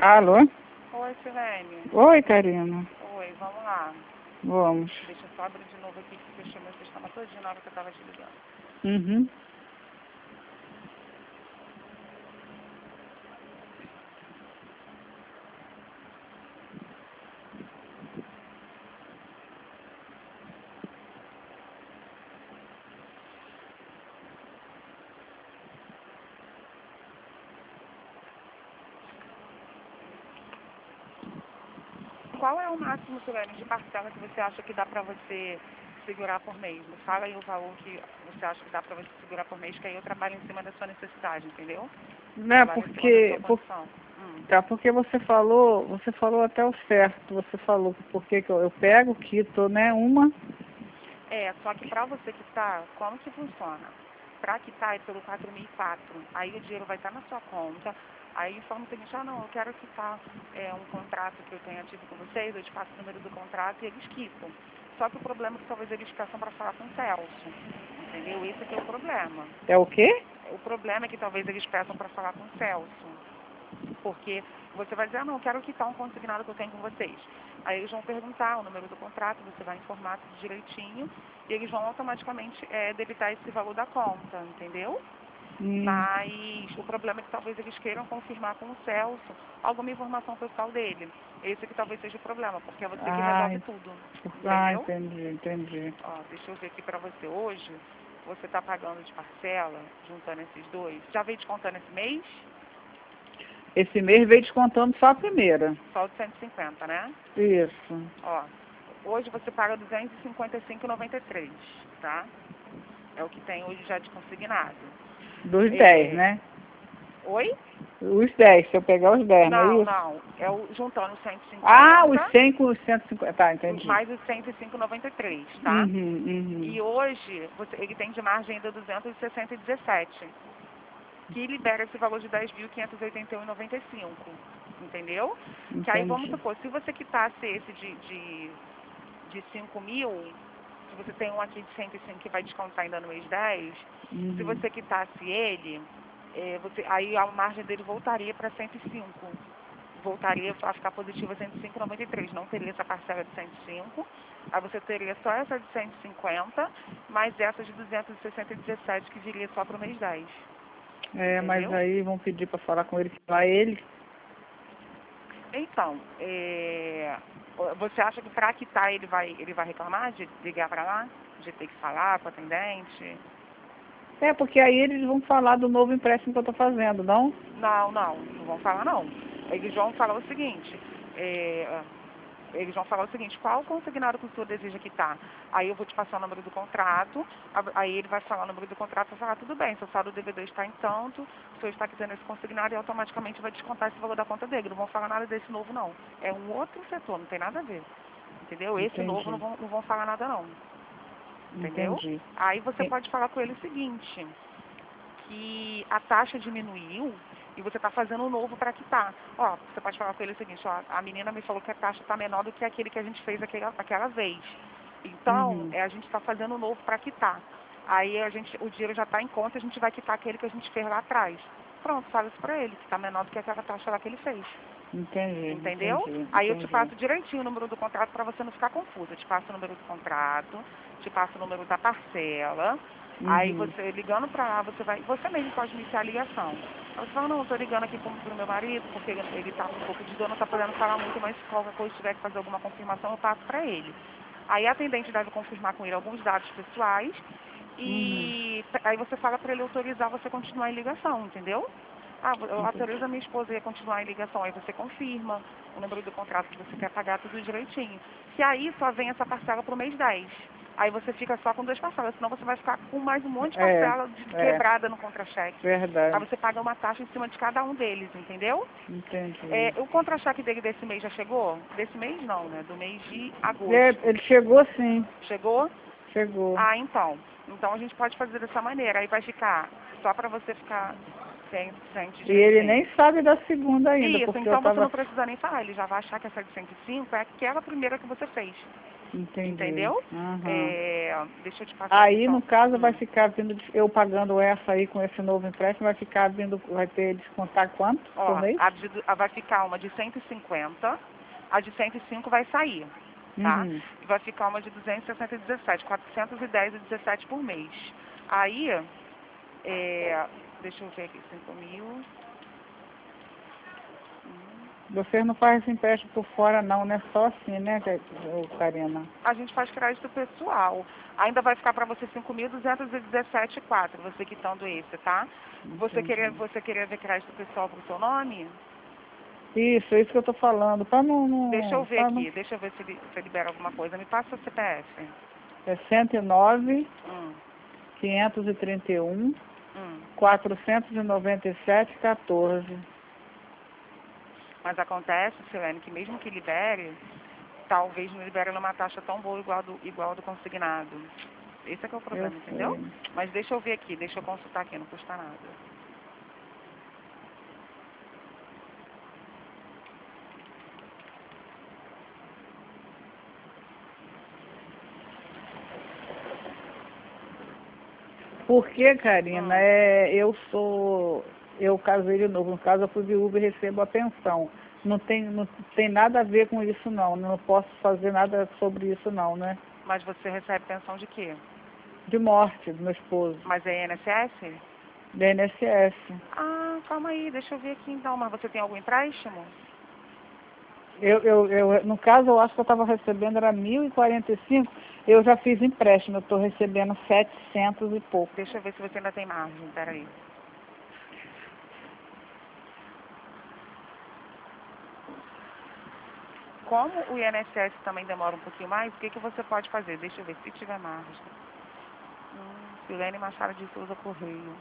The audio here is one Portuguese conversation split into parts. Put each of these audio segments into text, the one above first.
Alô? Oi, Silene. Oi, Karina. Oi, vamos lá. Vamos. Deixa eu só abrir de novo aqui que fechou meu sistema todinho na hora que eu tava te ligando. Uhum. Qual é o máximo, Silene, de parcela que você acha que dá pra você segurar por mês? Me fala aí o valor que você acha que dá pra você segurar por mês, que aí eu trabalho em cima da sua necessidade, entendeu? Não, Trabalho em cima da sua porque condição. tá, porque você falou até o certo. Você falou porque que eu pego, quito, né, uma. É, só que pra você quitar, como que funciona? Pra quitar é pelo 4004. Aí o dinheiro vai estar na sua conta. Aí informa o seguinte, não, eu quero quitar um contrato que eu tenha tido com vocês, eu te passo o número do contrato e eles quitam. Só que o problema é que talvez eles peçam para falar com o Celso. Entendeu? Esse aqui é o problema. É o quê? O problema é que talvez eles peçam para falar com o Celso. Porque você vai dizer, não, eu quero quitar um consignado que eu tenho com vocês. Aí eles vão perguntar o número do contrato, você vai informar tudo direitinho, e eles vão automaticamente debitar esse valor da conta, entendeu? Mas o problema é que talvez eles queiram confirmar com o Celso alguma informação pessoal dele. Esse que talvez seja o problema, porque é você que resolve tudo, entendeu? Entendi. Ó, deixa eu ver aqui pra você hoje. Você tá pagando de parcela, juntando esses dois. Já veio descontando esse mês? Esse mês veio descontando só a primeira. Só o de 150, né? Isso. Ó, hoje você paga R$ 255,93, tá? É o que tem hoje já de consignado. Dos 10, né? Oi? Os 10, se eu pegar os 10, não é isso? Não. É o juntando os 150. Ah, os 100 com os 150. Tá, entendi. Mais os 105,93, tá? Uhum. E hoje ele tem de margem ainda 260,17, que libera esse valor de 10.581,95, entendeu? Entendi. Que aí vamos supor, se você quitasse esse de 5 mil, se você tem um aqui de 105 que vai descontar ainda no mês 10, se você quitasse ele, aí a margem dele voltaria para 105. Voltaria a ficar positiva 105,93. Não teria essa parcela de 105. Aí você teria só essa de 150, mais essa de 260,17 que viria só para o mês 10. É, mas Entendeu? aí vão pedir para falar com ele, falar ele. Então, você acha que para quitar ele vai reclamar de ligar para lá? De ter que falar com o atendente? É, porque aí eles vão falar do novo empréstimo que eu tô fazendo, não? Não vão falar não. Eles vão falar o seguinte, qual consignado que o senhor deseja quitar? Aí eu vou te passar o número do contrato, aí ele vai falar o número do contrato e vai falar, tudo bem, seu saldo do DVD está em tanto, o senhor está quitando esse consignado e automaticamente vai descontar esse valor da conta dele. Não vão falar nada desse novo não. É um outro setor, não tem nada a ver. Entendeu? Esse novo não vão falar nada não. Entendeu? Entendi. Aí você pode falar com ele o seguinte, que a taxa diminuiu e você está fazendo um novo para quitar. Ó, você pode falar com ele o seguinte, ó, a menina me falou que a taxa está menor do que aquele que a gente fez aquela vez. Então, a gente está fazendo um novo para quitar. Aí o dinheiro já está em conta, a gente vai quitar aquele que a gente fez lá atrás. Pronto, fala isso para ele, que está menor do que aquela taxa lá que ele fez. Entendeu? Aí eu te passo direitinho o número do contrato para você não ficar confuso. Eu te passo o número do contrato, te passo o número da parcela. Aí você ligando para lá, você mesmo pode iniciar a ligação. Aí você fala, não, eu tô ligando aqui pro meu marido, porque ele tá com um pouco de dor, não tá podendo falar muito, mas se qualquer coisa tiver que fazer alguma confirmação, eu passo para ele. Aí a atendente deve confirmar com ele alguns dados pessoais e aí você fala para ele autorizar você continuar em ligação, entendeu? Eu autorizo a minha esposa a continuar em ligação, aí você confirma o número do contrato que você quer pagar, tudo direitinho. Que aí só vem essa parcela pro mês 10. Aí você fica só com 2 parcelas, senão você vai ficar com mais um monte de parcela quebrada no contra-cheque. Verdade. Aí você paga uma taxa em cima de cada um deles, entendeu? Entendi. O contra-cheque dele desse mês já chegou? Desse mês não, né? Do mês de agosto. Ele chegou sim. Chegou? Chegou. Então. Então a gente pode fazer dessa maneira. Aí vai ficar só para você ficar ciente E ele direitinho. nem sabe da segunda ainda, Isso, porque então eu você tava... não precisa nem falar. Ele já vai achar que essa de 105 é aquela primeira que você fez. Entendi. Entendeu? Uhum. Deixa eu te passar. Aí, no caso, vai ficar vindo, eu pagando essa aí com esse novo empréstimo, vai ficar vindo, vai ter descontar quanto por mês? Vai ficar uma de 150, a de 105 vai sair, tá? Uhum. E vai ficar uma de 217, 410,17 por mês. Aí, deixa eu ver aqui, 5.000. Vocês não fazem esse empréstimo por fora não, né? Só assim, né, Karina? A gente faz crédito pessoal. Ainda vai ficar para você 5.217,4, você quitando esse, tá? Você queria ver crédito pessoal pro seu nome? Isso, é isso que eu tô falando. Pra não, Deixa eu ver pra aqui, deixa eu ver se libera alguma coisa. Me passa o CPF. É 109, Hum, 531, hum. 497, 14. Mas acontece, Silene, que mesmo que libere, talvez não libere numa taxa tão boa igual do consignado. Esse é que é o problema, entendeu? Sei. Mas deixa eu ver aqui, deixa eu consultar aqui, não custa nada. Porque, Karina, eu casei de novo. No caso, eu fui viúva e recebo a pensão. Não tem nada a ver com isso, não. Não posso fazer nada sobre isso, não, né? Mas você recebe pensão de quê? De morte do meu esposo, Mas é INSS? da INSS. Ah, calma aí, deixa eu ver aqui então. Mas você tem algum empréstimo? No caso, eu acho que eu estava recebendo, era 1.045. Eu já fiz empréstimo, eu estou recebendo 700 e pouco. Deixa eu ver se você ainda tem margem, peraí. Como o INSS também demora um pouquinho mais, o que você pode fazer? Deixa eu ver se tiver margem. Silene Machado de Souza Correio.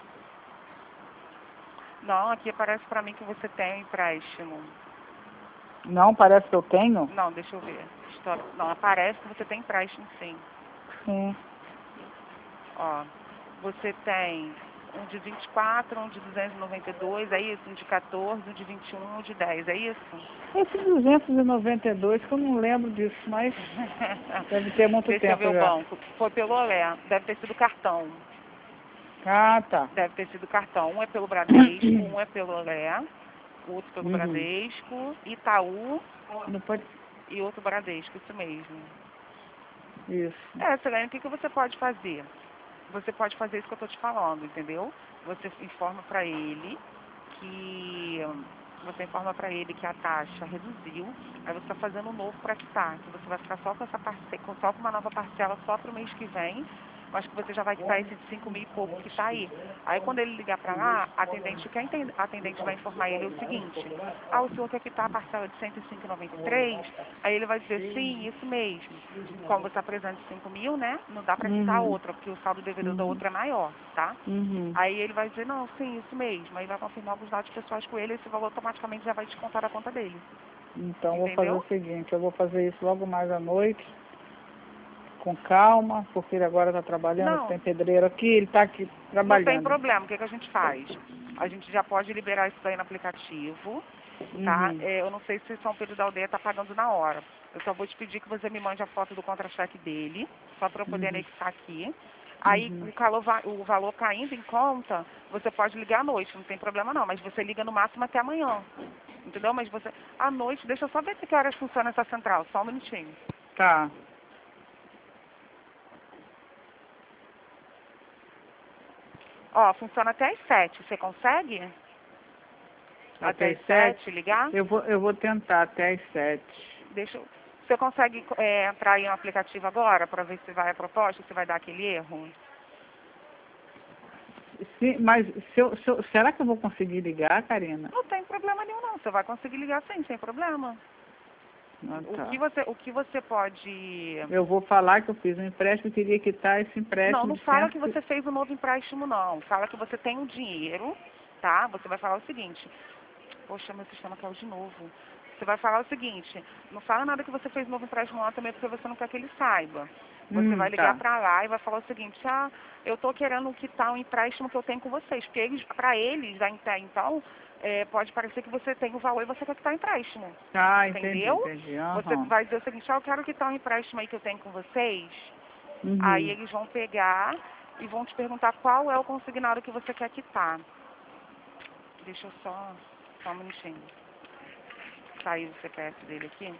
Não, aqui aparece pra mim que você tem empréstimo. Não, parece que eu tenho? Não, deixa eu ver. Não, aparece que você tem empréstimo, sim. Sim. Ó, você tem um de 24, um de 292, é isso? Um de 14, um de 21, um de 10, é isso? Esse 292, que eu não lembro disso, mas deve ter muito Deixa eu ver tempo o já. banco. Foi pelo Olé, deve ter sido cartão. Ah, tá. Deve ter sido cartão. Um é pelo Bradesco, um é pelo Olé, o outro pelo Uhum. Bradesco, Itaú Não pode... e outro Bradesco, isso mesmo. Isso. Selene, o que você pode fazer? Você pode fazer isso que eu estou te falando, entendeu? Você informa para ele que a taxa reduziu, aí você está fazendo um novo para quitar, que você vai ficar só com essa só com uma nova parcela só para o mês que vem, mas que você já vai quitar esse de 5.000 e pouco que está aí. Aí quando ele ligar para lá, a atendente vai informar ele o seguinte: o senhor quer quitar a parcela de 105,93? Aí ele vai dizer, sim, isso mesmo. Como você apresenta 5.000, né? Não dá para quitar a outra, porque o saldo devedor da outra é maior, tá? Uhum. Aí ele vai dizer, não, sim, isso mesmo. Aí vai confirmar alguns dados pessoais com ele e esse valor automaticamente já vai descontar da conta dele. Então, vou fazer Entendeu? o seguinte, eu vou fazer isso logo mais à noite, com calma, porque ele agora está trabalhando, Não, tem pedreiro aqui, ele está aqui não tem trabalhando. problema. O que a gente faz? A gente já pode liberar isso daí no aplicativo, tá? Uhum. Eu não sei se São Pedro da Aldeia está pagando na hora. Eu só vou te pedir que você me mande a foto do contra-cheque dele, só para eu poder anexar aqui. Aí o valor caindo em conta, você pode ligar à noite, não tem problema não, mas você liga no máximo até amanhã. Entendeu? Mas você, à noite, deixa eu só ver que horas funciona essa central, só um minutinho. Tá. Ó, funciona até às 7, você consegue? Até às 7 ligar? Eu vou tentar até às 7. Você consegue entrar aí no aplicativo agora para ver se vai a proposta, se vai dar aquele erro? Sim, mas será que eu vou conseguir ligar, Karina? Não tem problema nenhum não, você vai conseguir ligar sim, sem problema. Ah, tá. O que você pode... Eu vou falar que eu fiz um empréstimo e queria quitar esse empréstimo. Não fala que você fez um novo empréstimo não, fala que você tem um dinheiro, tá? Você vai falar o seguinte, poxa, meu sistema caiu de novo. Você vai falar o seguinte, não fala nada que você fez um novo empréstimo lá também porque você não quer que ele saiba. Você vai ligar Tá. para lá e vai falar o seguinte, eu estou querendo quitar um empréstimo que eu tenho com vocês, porque para eles, até então, pode parecer que você tem o valor e você quer quitar o empréstimo. Ah, Entendeu? entendi. Você Aham. vai dizer o seguinte, eu quero quitar um empréstimo aí que eu tenho com vocês. Aí Uhum. eles vão pegar e vão te perguntar qual é o consignado que você quer quitar. Deixa eu só um minutinho. Sair o CPF dele aqui.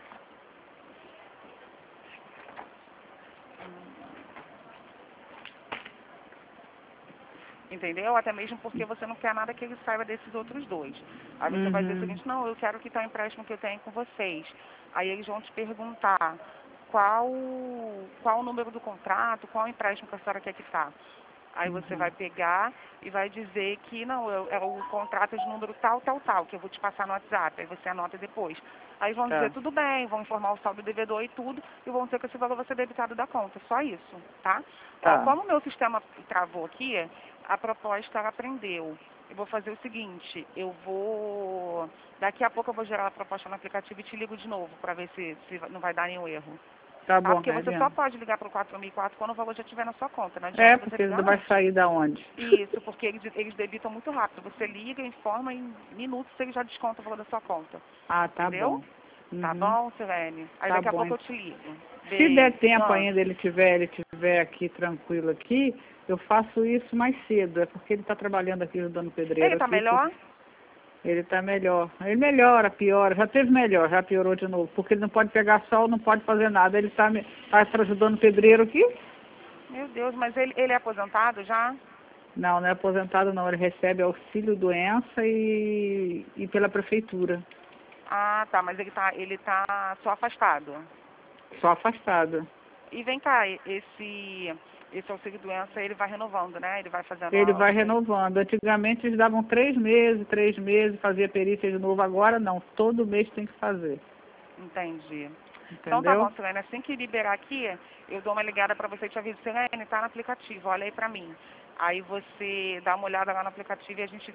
Entendeu? Até mesmo porque você não quer nada que ele saiba desses outros dois. Aí você vai dizer o Uhum. seguinte, não, eu quero quitar o empréstimo que eu tenho com vocês. Aí eles vão te perguntar qual o número do contrato, qual o empréstimo que a senhora quer quitar. Aí você Uhum. vai pegar e vai dizer que não, é o contrato de número tal, tal, tal, que eu vou te passar no WhatsApp, aí você anota depois. Aí vão dizer Tá. tudo bem, vão informar o saldo do devedor e tudo, e vão dizer que esse valor vai ser debitado da conta, só isso, tá? Ó, Tá. como o meu sistema travou aqui, a proposta ela prendeu. Eu vou fazer o seguinte, daqui a pouco eu vou gerar a proposta no aplicativo e te ligo de novo, para ver se não vai dar nenhum erro. Tá Tá? bom, Porque você só Karina. pode ligar para o 4004 quando o valor já estiver na sua conta. Não É, adianta você porque ligar vai antes. sair da onde? Isso, porque eles debitam muito rápido. Você liga, informa, em minutos ele já desconta o valor da sua conta. Ah, tá Entendeu? bom. Tá Uhum. bom, Silene? Aí Tá daqui a bom. pouco eu te ligo. Se der Beijo. tempo Ah, ainda, ele tiver aqui tranquilo aqui, eu faço isso mais cedo. É porque ele está trabalhando aqui ajudando o pedreiro ele tá aqui. melhor? Ele está melhor. Ele melhora, piora. Já teve melhor, já piorou de novo. Porque ele não pode pegar sol, não pode fazer nada. Ele está ajudando o pedreiro aqui? Meu Deus, mas ele é aposentado já? Não, não é aposentado não. Ele recebe auxílio doença e pela prefeitura. Ah, tá, mas ele tá só afastado. Só afastado. E vem cá, esse auxílio doença ele vai renovando, né? Ele vai fazendo Ele vai a... renovando. Antigamente eles davam 3 meses, fazia perícia de novo. Agora não, todo mês tem que fazer. Entendi. Então tá Entendeu? bom, Silene. Assim que liberar aqui, eu dou uma ligada pra você e te aviso, Silene, tá no aplicativo, olha aí pra mim. Aí você dá uma olhada lá no aplicativo e a gente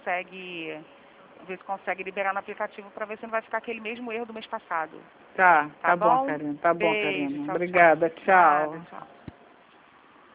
vê se consegue liberar no aplicativo pra ver se não vai ficar aquele mesmo erro do mês passado. Tá, Tá tá bom, bom? Karina. Tá bom, Beijo, Karina. tchau, tchau. Obrigada, Nada, tchau. tchau.